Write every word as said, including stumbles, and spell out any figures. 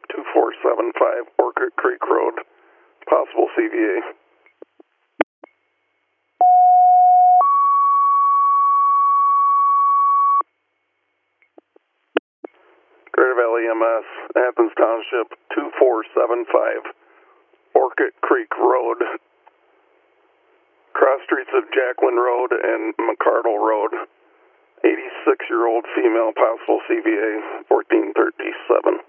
two four seven five Orchid Creek Road, possible C V A. Greater Valley E M S, Athens Township, two four seven five Orchid Creek Road, cross streets of Jacqueline Road and McCardle Road. eighty-six-year-old female, possible C V A, fourteen thirty-seven.